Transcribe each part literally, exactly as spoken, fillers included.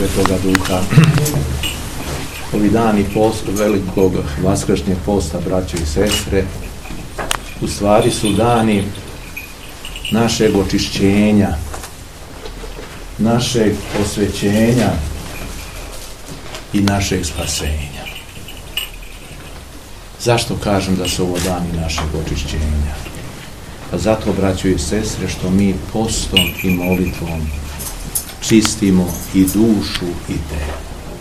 Svetoga Duha. Ovi dani post, velikog vaskršnjeg posta, braćo i sestre, u stvari su dani našeg očišćenja, našeg osvećenja i našeg spasenja. Zašto kažem da su ovo dani našeg očišćenja? Pa zato, braćo i sestre, što mi postom i molitvom čistimo i dušu i telo.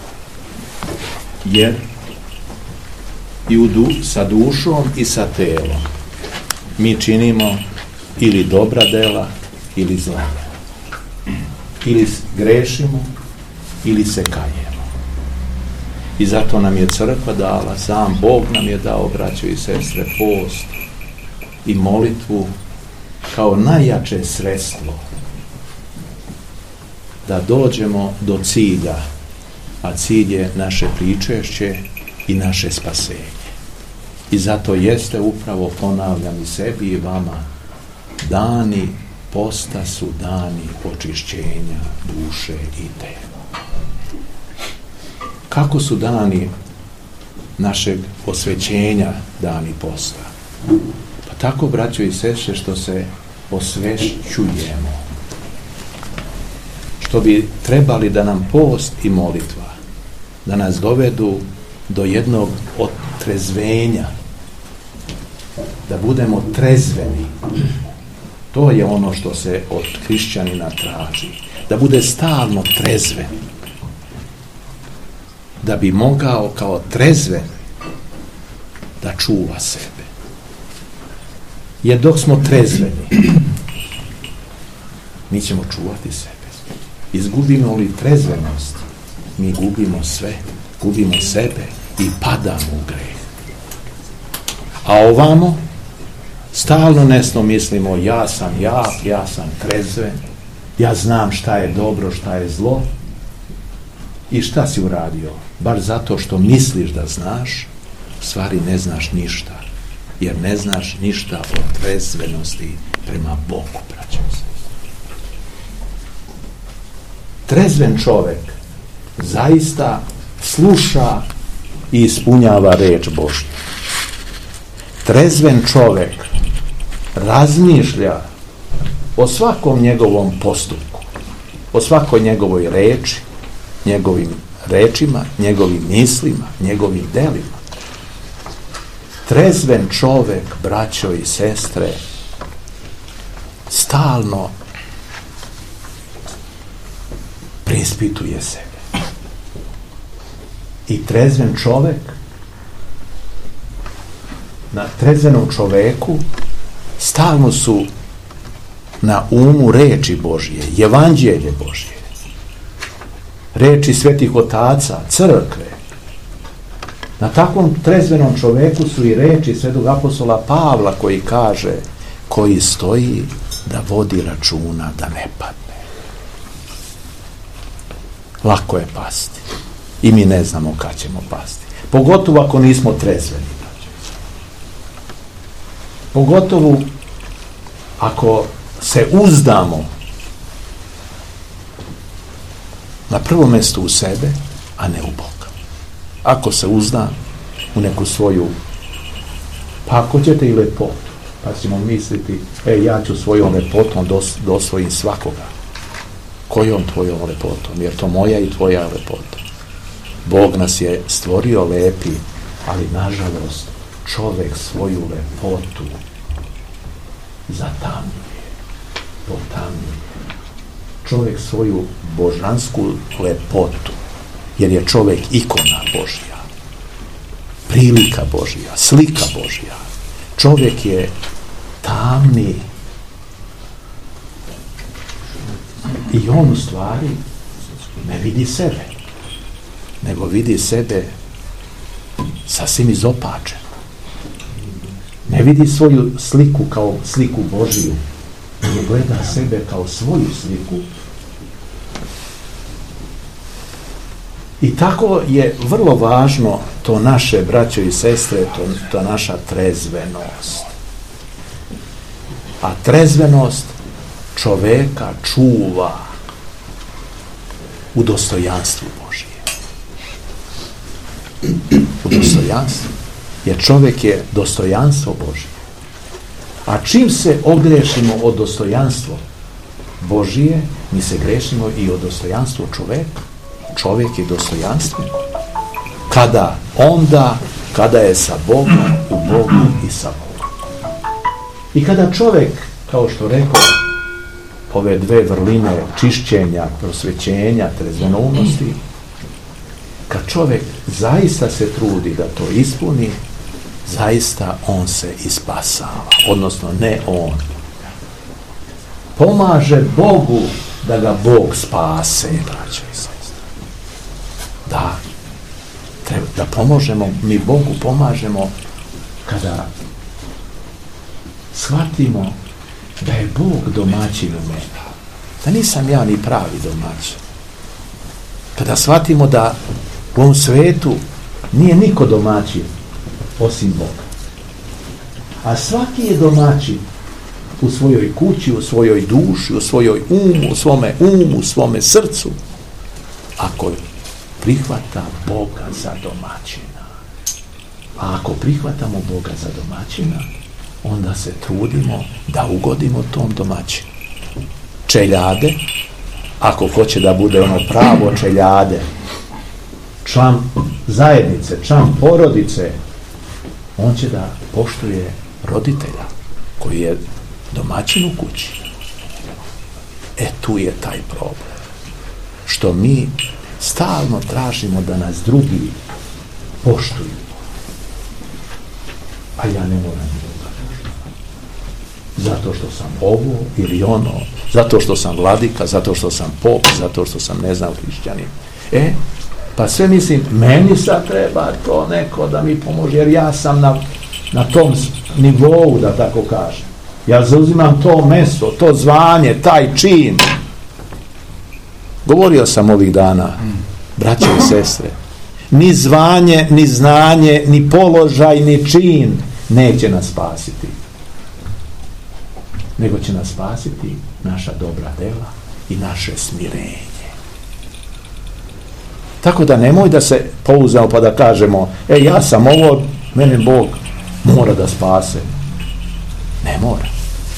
Jer i u du, sa dušom i sa telom mi činimo ili dobra dela ili zla. Ili grešimo ili se kajemo. I zato nam je crkva dala, sam Bog nam je dao, braćo i sestre, post i molitvu kao najjače sredstvo da dođemo do cilja, a cilj je naše pričešće i naše spasenje. I zato jeste upravo, ponavljam i sebi i vama, dani posta su dani očišćenja duše i tela. Kako su dani našeg osvećenja dani posta? Pa tako, braćo i sestre, što se osvešćujemo. Što bi trebali da nam post i molitva da nas dovedu do jednog otrezvenja, da budemo trezveni. To je ono što se od hrišćanina traži, da bude stalno trezven, da bi mogao kao trezven da čuva sebe. Jer dok smo trezveni, mi ćemo čuvati sebe. Izgubimo li trezvenost, mi gubimo sve, gubimo sebe i padamo u greh. A ovamo stalno nesno mislimo, ja sam jak, ja sam trezven, ja znam šta je dobro, šta je zlo. I šta si uradio? Bar zato što misliš da znaš, u stvari ne znaš ništa. Jer ne znaš ništa o trezvenosti prema Bogu, braćo. Trezven čovjek zaista sluša i ispunjava reč Božju. Trezven čovjek razmišlja o svakom njegovom postupku, o svakoj njegovoj reči, njegovim rečima, njegovim mislima, njegovim delima. Trezven čovjek, braćo i sestre, stalno preispituje sebe. I trezven čovjek, na trezvenom čovjeku stalno su na umu reči Božje, evanđelje Božje, reči svetih otaca, crkve. Na takvom trezvenom čovjeku su i reči svetog apostola Pavla koji kaže, koji stoji da vodi računa da ne padne. Lako je pasti. I mi ne znamo kad ćemo pasti. Pogotovo ako nismo trezveni. Pogotovo ako se uzdamo na prvom mjestu u sebe, a ne u Boga. Ako se uzda u neku svoju, pa ako ćete i lepotu, pa ćemo misliti, e, ja ću svojom lepotom dos, dosvojim svakoga. Kojom tvojom lepotom? Jer to moja i tvoja lepota. Bog nas je stvorio lepi, ali nažalost čovjek svoju lepotu zatamnjuje, potamnjuje. Čovjek svoju božansku lepotu, jer je čovjek ikona Božja, prilika Božja, slika Božja. Čovjek je tamni i on u stvari ne vidi sebe, nego vidi sebe sasvim izopačen. Ne vidi svoju sliku kao sliku Božiju, nego gleda sebe kao svoju sliku. I tako je vrlo važno to naše, braćo i sestre, to, to naša trezvenost. A trezvenost čoveka čuva u dostojanstvu Božije. U dostojanstvu. Jer čovjek je dostojanstvo Božije. A čim se ogrešimo od dostojanstva Božije, mi se grešimo i od dostojanstva čovjeka. Čovjek je dostojanstven. Kada? Onda kada je sa Bogom, u Bogu i sa Bogom. I kada čovjek, kao što rekao, ove dve vrline čišćenja, prosvećenja, trezvenovnosti, kad čovjek zaista se trudi da to ispuni, zaista on se i spasava. Odnosno, ne on. Pomaže Bogu da ga Bog spase, braćo i sestre. Da, treba, da pomožemo, mi Bogu pomažemo kada shvatimo da je Bog domaćin u meni. Da nisam ja ni pravi domaćin. Kada shvatimo da u ovom svetu nije niko domaćin osim Boga. A svaki je domaćin u svojoj kući, u svojoj duši, u svojoj umu, u svome umu, u svome srcu, ako prihvata Boga za domaćina. A ako prihvatamo Boga za domaćina, onda se trudimo da ugodimo tom domaćinu. Čeljade, ako hoće da bude ono pravo čeljade, član zajednice, član porodice, on će da poštuje roditelja koji je domaćin u kući. E, tu je taj problem. Što mi stalno tražimo da nas drugi poštuju. A ja ne moram druga poštovati. Zato što sam ovo ili ono, zato što sam vladika, zato što sam pop, zato što sam ne znam hrišćanin. E, pa sve mislim, meni sad treba to neko da mi pomože, jer ja sam na, na tom nivou, da tako kažem. Ja zauzimam to mesto, to zvanje, taj čin. Govorio sam ovih dana, braće i sestre, ni zvanje, ni znanje, ni položaj, ni čin neće nas spasiti. Nego će nas spasiti naša dobra dela i naše smirenje. Tako da nemoj da se pouzdamo pa da kažemo, e, ja sam ovo, mene Bog mora da spase. Ne mora.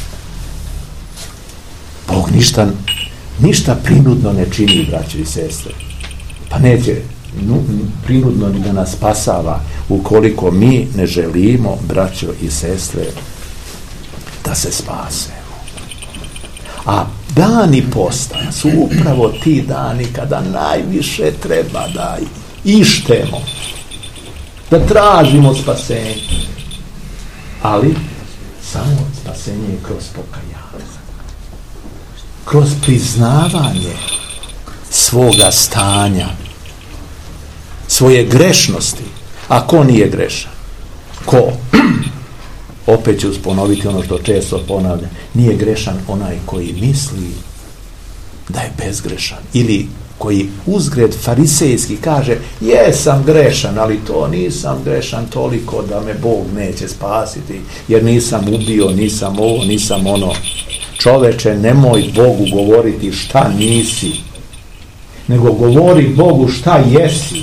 Bog ništa, ništa prinudno ne čini, braće i sestre. Pa neće nu, prinudno da nas spasava ukoliko mi ne želimo, braćo i sestre, da se spasemo. A dani posta su upravo ti dani kada najviše treba da ištemo, da tražimo spasenje. Ali samo spasenje je kroz pokajanje, kroz priznavanje svoga stanja, svoje grešnosti. A ko nije grešan? Ko? Opet ću ponoviti ono što često ponavljam. Nije grešan onaj koji misli da je bezgrešan. Ili koji uzgred farisejski kaže, jesam grešan, ali to nisam grešan toliko da me Bog neće spasiti, jer nisam ubio, nisam ovo, nisam ono. Čoveče, nemoj Bogu govoriti šta nisi, nego govori Bogu šta jesi.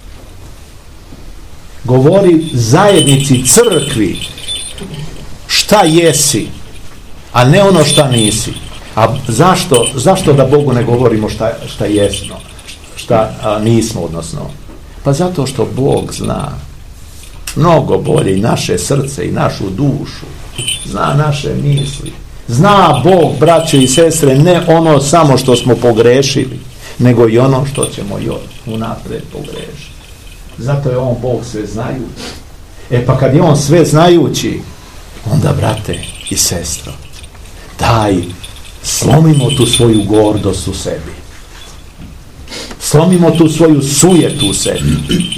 Govori zajednici, crkvi, šta jesi, a ne ono šta nisi. A zašto, zašto da Bogu ne govorimo šta, šta jesmo, šta a, nismo, odnosno? Pa zato što Bog zna mnogo bolje i naše srce i našu dušu, zna naše misli. Zna Bog, braće i sestre, ne ono samo što smo pogrešili, nego i ono što ćemo još unapred pogrešiti. Zato je on Bog sve znajući. E pa kad je on sve znajući, onda, brate i sestro, daj, slomimo tu svoju gordost u sebi. Slomimo tu svoju sujetu u sebi.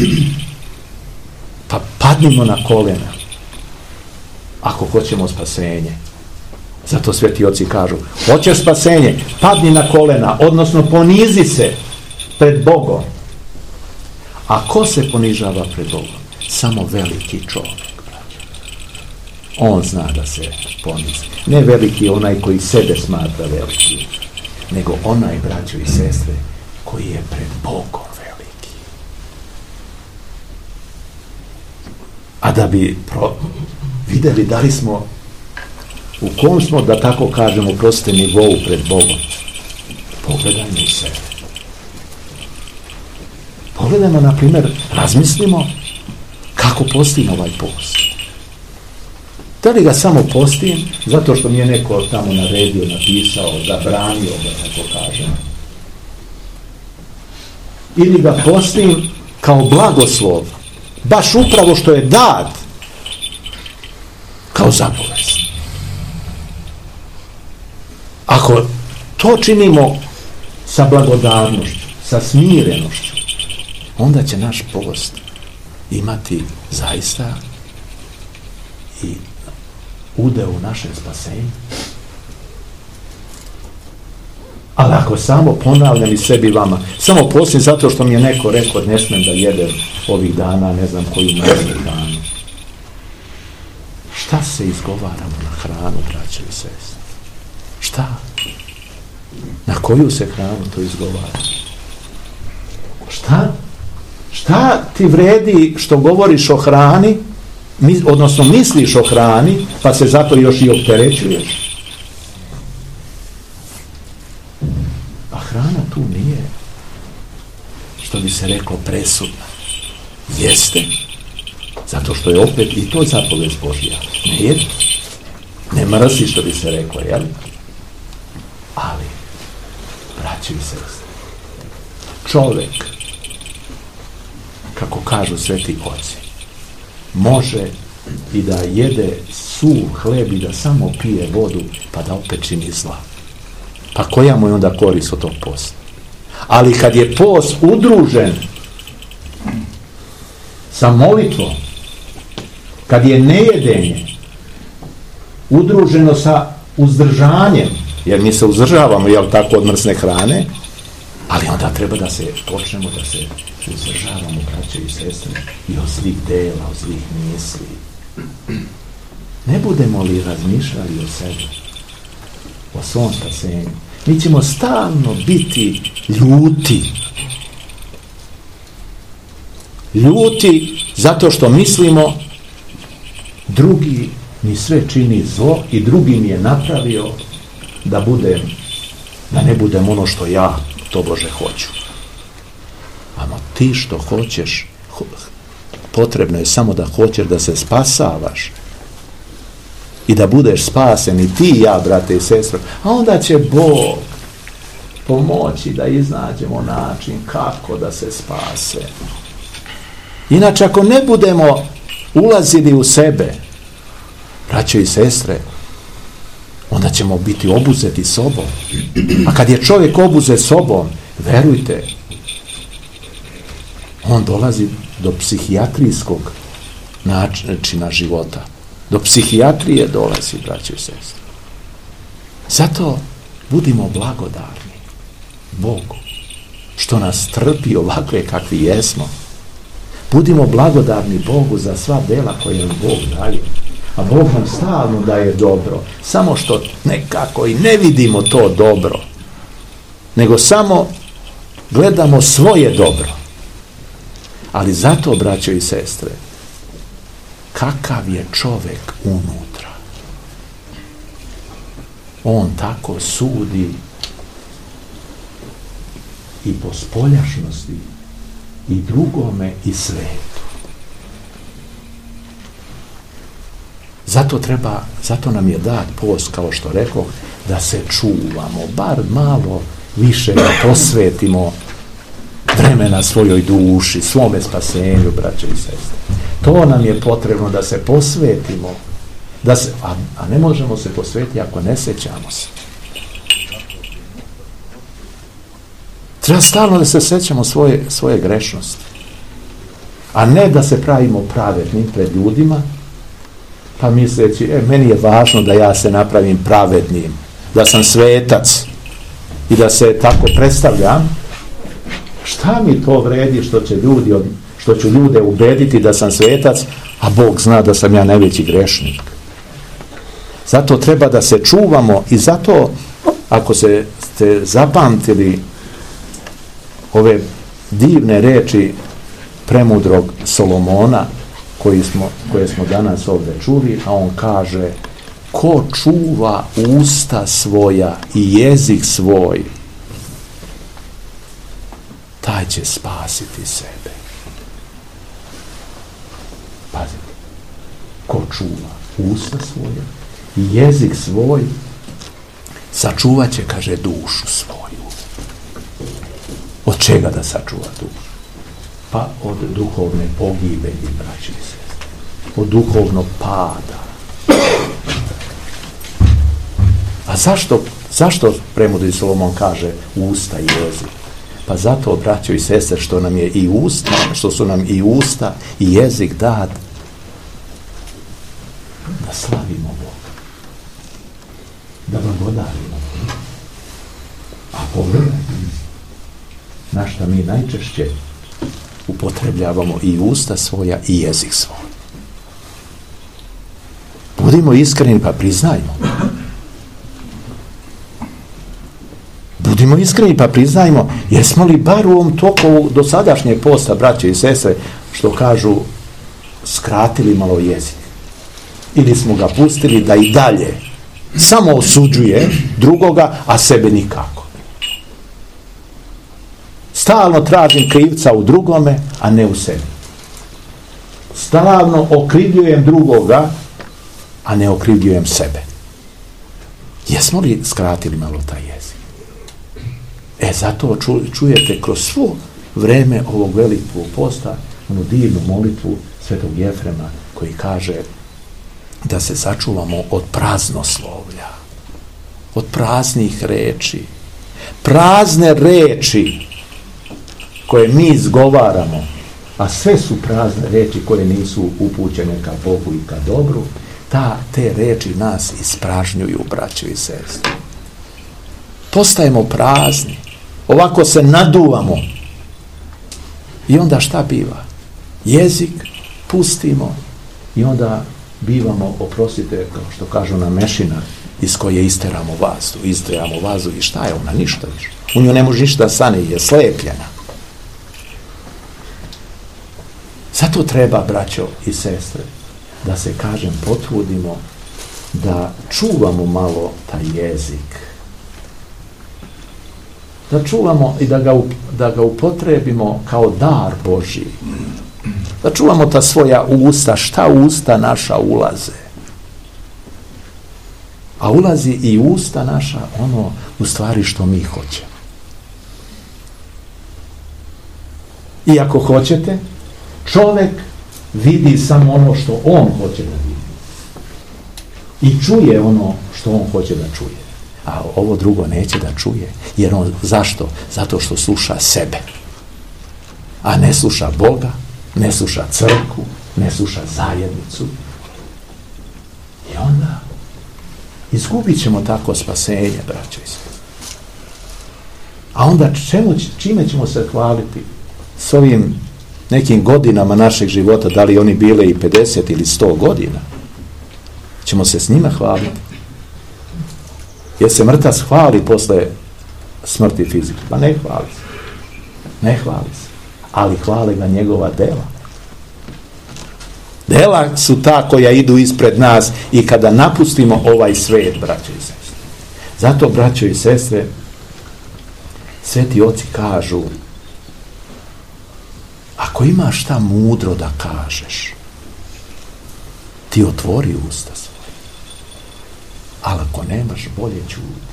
Pa padnimo na kolena. Ako hoćemo spasenje. Zato sveti oci kažu, hoćeš spasenje, padni na kolena, odnosno ponizi se pred Bogom. A ko se ponižava pred Bogom? Samo veliki čovjek. On zna da se ponizi. Ne veliki onaj koji sebe smatra veliki, nego onaj, braćo i sestre, koji je pred Bogom veliki. A da bi pro, vidjeli da li smo, u kom smo, da tako kažemo, prostite, nivou pred Bogom, pogledajmo u sebe. Pogledajmo, na primjer, razmislimo kako postim ovaj post. Da li ga samo postim zato što mi je neko tamo naredio, napisao, zabranio, da tako kažem. Ili ga postim kao blagoslov, baš upravo što je dat, kao zapovest. Ako to činimo sa blagodarnošću, sa smirenošću, onda će naš post imati zaista i udeo u našem spasenju. Ali ako samo ponavljam i sebi vama, samo postim zato što mi je neko rekao ne smijem da jedem ovih dana, ne znam koju narednu danu. Šta se izgovaramo na hranu, braće i sestre? Šta? Na koju se hranu to izgovara? Šta? Šta ti vredi što govoriš o hrani, odnosno misliš o hrani, pa se zato još i opterećuješ? A hrana tu nije, što bi se reklo, presudna. Jeste, zato što je opet i to zapovest Božja. Ne jedi, ne mrsi, što bi se reklo, jel? Ali, braći i sestre, čovjek, kako kažu sveti oci, može i da jede suv hleb i da samo pije vodu, pa da opet čini zla. Pa koja mu je onda korist od tog posta? Ali kad je post udružen sa molitvom, kad je nejedenje udruženo sa uzdržanjem, jer mi se uzdržavamo, jel tako, od mrsne hrane, ali onda treba da se počnemo da se uzdržavamo, braće i sestre, i od zlih dela, od zlih misli. Ne budemo li razmišljali o sebi, o svom spasenju, mi ćemo stalno biti ljuti. Ljuti zato što mislimo drugi mi sve čini zlo i drugi mi je napravio da budem, da ne budem ono što ja tobože hoću. Amo ti što hoćeš, ho, potrebno je samo da hoćeš da se spasavaš i da budeš spasen i ti i ja, brate i sestre, a onda će Bog pomoći da iznađemo način kako da se spase. Inače, ako ne budemo ulazili u sebe, braće i sestre, onda ćemo biti obuzeti sobom. A kad je čovjek obuzet sobom, verujte, on dolazi do psihijatrijskog načina života. Do psihijatrije dolazi, braće i sestre. Zato budimo blagodarni Bogu, što nas trpi ovakve kakvi jesmo. Budimo blagodarni Bogu za sva dela koje nam Bog daje. A Bog nam stalno daje dobro, samo što nekako i ne vidimo to dobro, nego samo gledamo svoje dobro. Ali zato, braćo i sestre, kakav je čovjek unutra, on tako sudi i po spoljašnosti i drugome i svetu. Zato treba, zato nam je dat post, kao što rekao, da se čuvamo, bar malo više da posvetimo vremena svojoj duši, svome spasenju, braće i sestre. To nam je potrebno da se posvetimo, da se, a, a ne možemo se posvetiti ako ne sećamo se. Treba stalno da se sećamo svoje, svoje grešnosti, a ne da se pravimo pravednim pred ljudima, pa misleći, e, meni je važno da ja se napravim pravednim, da sam svetac i da se tako predstavljam. Šta mi to vredi što će ljudi, što ću ljude ubediti da sam svetac, a Bog zna da sam ja najveći grešnik. Zato treba da se čuvamo i zato, ako se ste zapamtili ove divne reči premudrog Solomona koji smo, koje smo danas ovdje čuli, a on kaže: ko čuva usta svoja i jezik svoj, taj će spasiti sebe. Pazite, ko čuva usta svoja i jezik svoj, sačuvat će, kaže, dušu svoju. Od čega da sačuva dušu? Pa od duhovne pogibelji, braći i sestre, od duhovnog pada. A zašto, zašto premudri Solomon kaže usta i jezik? Pa zato, braćo i sestre, što nam je i usta, što su nam i usta i jezik dat da slavimo Boga, da blagodarimo Boga. A pogledajte, na šta mi najčešće upotrebljavamo i usta svoja i jezik svoj. Budimo iskreni pa priznajmo. Budimo iskreni pa priznajmo, jesmo li bar u ovom toku dosadašnjeg posta, braće i sestre, što kažu, skratili malo jezik. Ili smo ga pustili da i dalje samo osuđuje drugoga, a sebe nikako. Stalno tražim krivca u drugome, a ne u sebi. Stalno okrivljujem drugoga, a ne okrivljujem sebe. Jesmo li skratili malo taj jezik? E, zato ču, čujete kroz svo vreme ovog velikog posta onu divnu molitvu svetog Jefrema koji kaže da se sačuvamo od praznoslovlja, od praznih reči. Prazne reči koje mi izgovaramo, a sve su prazne reči koje nisu upućene ka Bogu i ka dobru, ta, te reči nas ispražnjuju, braćo i sestre. Postajemo prazni, ovako se naduvamo i onda šta biva? Jezik pustimo i onda bivamo, oprostite, kao što kažu na mešina, iz koje isteramo vazdu, isteramo vazdu i šta je ona? Ništa više. U nju ne može ništa stane, je slepljena. Zato treba, braćo i sestre, da se, kažem, potrudimo da čuvamo malo taj jezik. Da čuvamo i da ga, da ga upotrebimo kao dar Božji. Da čuvamo ta svoja usta, šta usta naša ulaze. A ulazi i usta naša ono u stvari što mi hoćemo. I ako hoćete, čovjek vidi samo ono što on hoće da vidi. I čuje ono što on hoće da čuje. A ovo drugo neće da čuje. Jer on, zašto? Zato što sluša sebe. A ne sluša Boga, ne sluša crkvu, ne sluša zajednicu. I onda izgubit ćemo tako spasenje, braćo i sestre. A onda čemu, čime ćemo se hvaliti s ovim nekim godinama našeg života, da li oni bile i pedeset ili sto godina? Ćemo se s njima hvaliti? Jer se mrtav hvali posle smrti fizike? Pa ne hvali se. Ne hvali se. Ali hvale ga njegova dela. Dela su ta koja idu ispred nas i kada napustimo ovaj svet, braćo i sestre. Zato, braćo i sestre, sveti oci kažu, ako imaš šta mudro da kažeš, ti otvori usta svoje. Ali ako nemaš, bolje ćuti.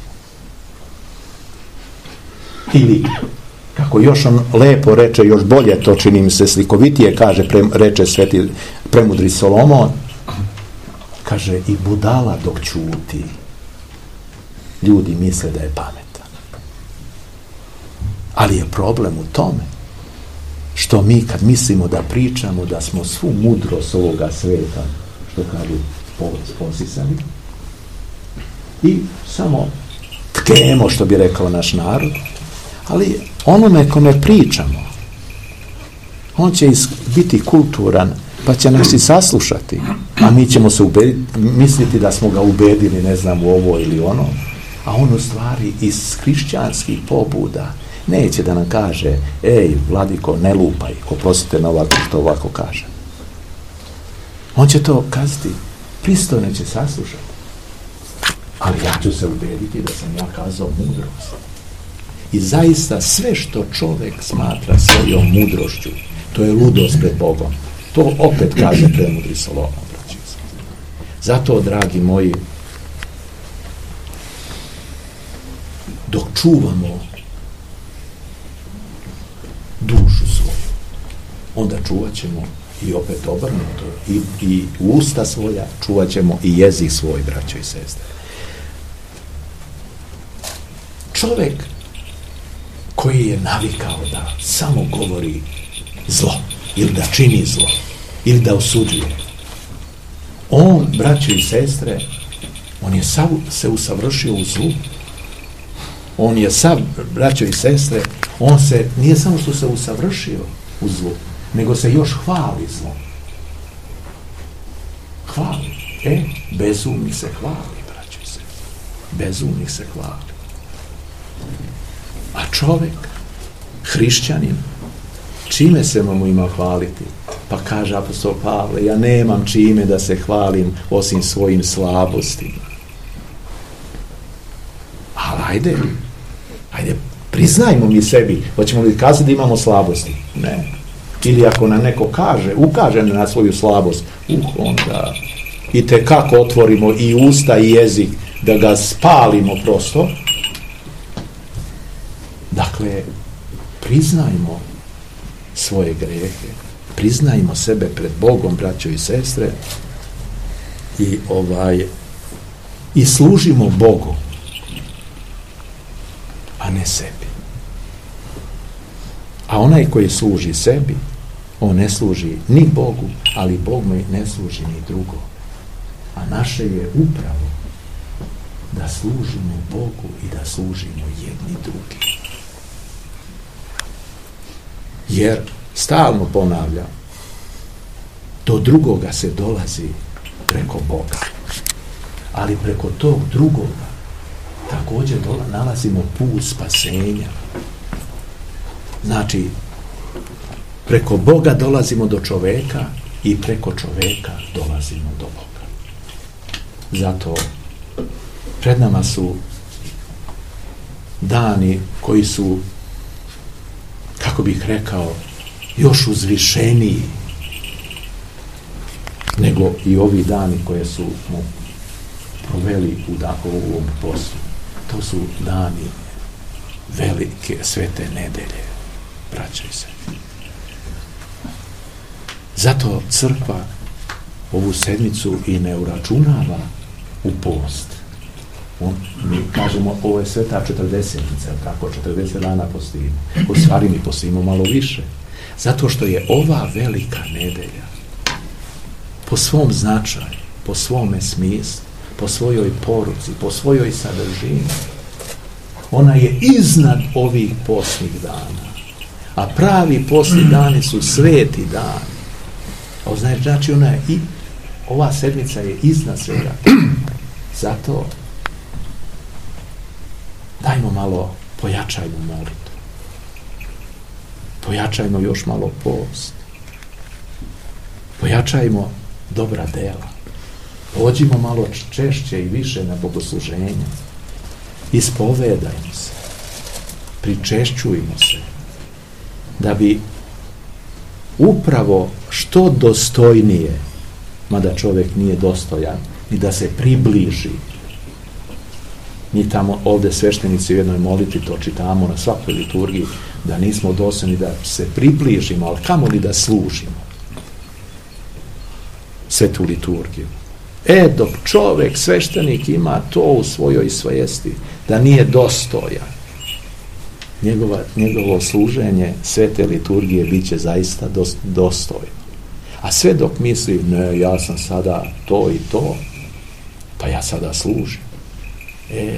Ili, kako još on lepo reče, još bolje to čini mi se slikovitije, kaže, pre, reče sveti premudri Solomon, kaže, i budala dok ćuti, ljudi misle da je pametan. Ali je problem u tome što mi kad mislimo da pričamo da smo svu mudrost ovoga sveta, što kažu, posisali, i samo tkemo, što bi rekao naš narod, ali onome kome pričamo, on će biti kulturan, pa će nas i saslušati, a mi ćemo se ubediti, misliti da smo ga ubedili, ne znam, u ovo ili ono, a on u stvari iz hrišćanskih pobuda Neće da nam kaže, ej, vladiko, ne lupaj, oprostite na ovako što ovako kaže. On će to kazati, pristojno će saslušati. Ali ja ću se ubediti da sam ja kazao mudrost. I zaista sve što čovjek smatra svojom mudrošću, to je ludost pred Bogom. To opet kaže premudri Solomon. Zato, dragi moji, dok čuvamo dušu svoju, onda čuvat ćemo i opet obrnuto, i, i usta svoja, čuvat ćemo i jezik svoj, braćo i sestre. Čovjek koji je navikao da samo govori zlo, ili da čini zlo, ili da osuđuje, on, braćo i sestre, on je sav se usavršio u zlu. On je sav, braćo i sestre, on se, nije samo što se usavršio u zlu, nego se još hvali zlom. Hvali. E, bezumnih se hvali, braćo i sestre. Bezumnih se hvali. A čovjek, hrišćanin, čime se mu ima hvaliti? Pa kaže apostol Pavle, ja nemam čime da se hvalim osim svojim slabostima. Ali ajde, ajde, priznajmo mi sebi, hoćemo li kazati da imamo slabosti? Ne. Ili ako nam neko kaže, ukaže na svoju slabost, uh, onda i te kako otvorimo i usta i jezik da ga spalimo prosto. Dakle, priznajmo svoje grehe, priznajmo sebe pred Bogom, braćo i sestre, i ovaj i služimo Bogu, a ne sebi. A onaj koji služi sebi, on ne služi ni Bogu, ali Bog mu ne služi ni drugo. A naše je upravo da služimo Bogu i da služimo jedni drugi. Jer, stalno ponavljam, do drugoga se dolazi preko Boga. Ali preko tog drugoga također dola, nalazimo put spasenja. Znači, preko Boga dolazimo do čoveka i preko čoveka dolazimo do Boga. Zato pred nama su dani koji su, kako bih rekao, još uzvišeniji nego i ovi dani koje su mu proveli u ovom poslu. To su dani velike svete nedelje, braćo i sestre. Zato crkva ovu sedmicu i ne uračunava u post. On, mi kažemo, ovo je sveta četrdesetnica, tako, četrdeset dana postimo. U stvari mi postimo malo više. Zato što je ova velika nedelja po svom značaju, po svome smislu, po svojoj poruci, po svojoj sadržini, ona je iznad ovih postnih dana. A pravi postni dani su sveti dani. A znači ona je i ova sedmica je iznad svega. Zato dajmo malo, pojačajmo molitvu. Pojačajmo još malo post. Pojačajmo dobra dela. Pođimo malo češće i više na bogosluženje. Ispovedajmo se. Pričešćujmo se. Da bi upravo što dostojnije, mada čovjek nije dostojan, ni da se približi. Mi tamo ovdje sveštenici u jednoj molitvi to čitamo na svakoj liturgiji, da nismo dostojni da se približimo, ali kamo li da služimo svetu liturgiju. E, dok čovjek, sveštenik, ima to u svojoj svijesti, da nije dostojan, njegova, njegovo služenje svete liturgije bit će zaista dost, dostojno. A sve dok misli, ne, ja sam sada to i to, pa ja sada služim. E,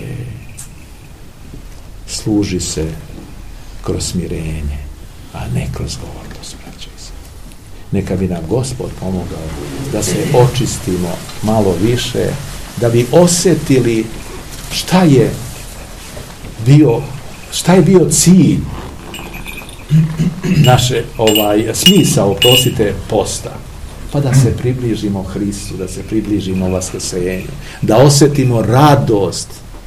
služi se kroz smirenje, a ne kroz gordost, braćo i sestre. Neka bi nam Gospod pomogao da se očistimo malo više, da bi osjetili šta je bio Šta je bio cilj naše, ovaj, smisao, oprostite, posta? Pa da se približimo Hristu, da se približimo vaskrsenju, da osjetimo radost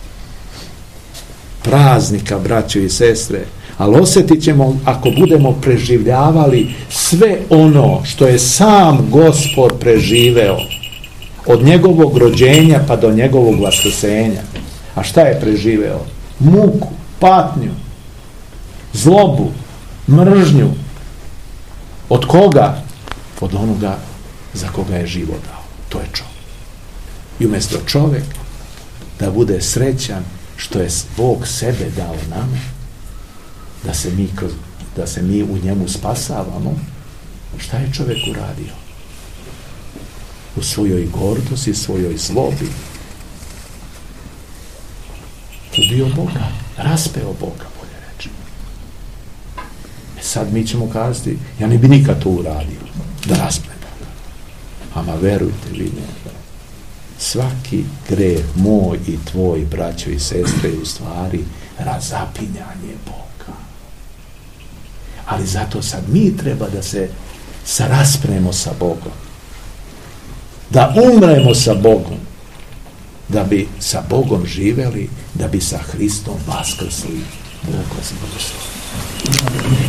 praznika, braćo i sestre, ali osjetit ćemo ako budemo preživljavali sve ono što je sam Gospod preživeo od njegovog rođenja pa do njegovog vaskrsenja. A šta je preživeo? Muku, patnju, zlobu, mržnju. Od koga? Od onoga za koga je život dao. To je čovjek. I umjesto čovjek da bude srećan što je Bog sebe dao nama, da se mi, kroz, da se mi u njemu spasavamo, šta je čovjek uradio? U svojoj gordosti, svojoj zlobi ubio Boga, raspeo Boga, bolje reći. E sad mi ćemo kazati, ja ne bi nikad to uradio, da raspe Boga. Ama verujte vi, ne, svaki greh moj i tvoj, braćo i sestre, je u stvari razapinjanje Boga. Ali zato sad mi treba da se saraspremo sa Bogom, da umremo sa Bogom, da bi sa Bogom živeli, da bi sa Hristom vaskrsli. Bog vas blagoslovi.